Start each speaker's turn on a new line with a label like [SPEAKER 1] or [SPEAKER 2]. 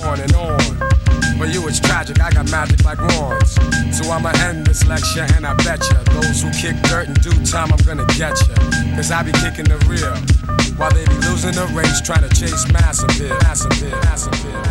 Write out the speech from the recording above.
[SPEAKER 1] on and on. For you it's tragic, I got magic like wands. So I'ma end this lecture and I betcha those who kick dirt in due time I'm gonna get ya. Cause I be kicking the real while they be losing the race trying to chase mass appeal.